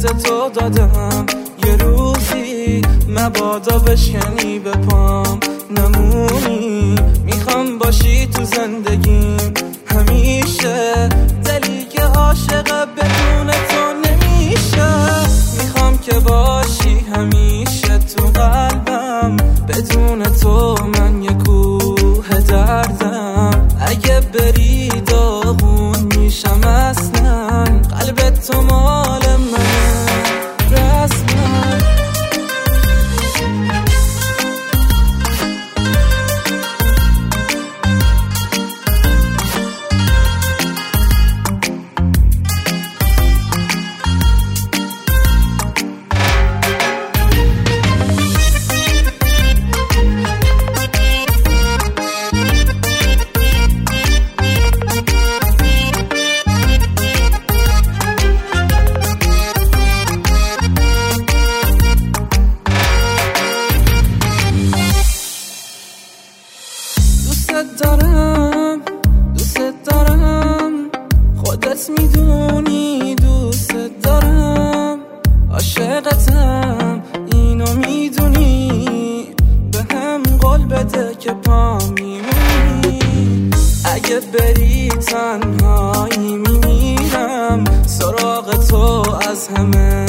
دست تو دادم یه روزی مبادا بشکنی به پام نمونی. میخوام باشی تو زندگیم همیشه، دلی که عاشق بدون تو نمیشه. میخوام که باشی همیشه تو قلبم، بدون تو من یه کوه دردم. اگه بری داغون میشم اصلا، قلب تو مال منه رسما. دوست دارم خودت میدونی دوست دارم، عاشقتم اینو میدونی. به هم قول بده که پا میمونی، اگه بری تنهایی میمیرم. سراغ تو از همه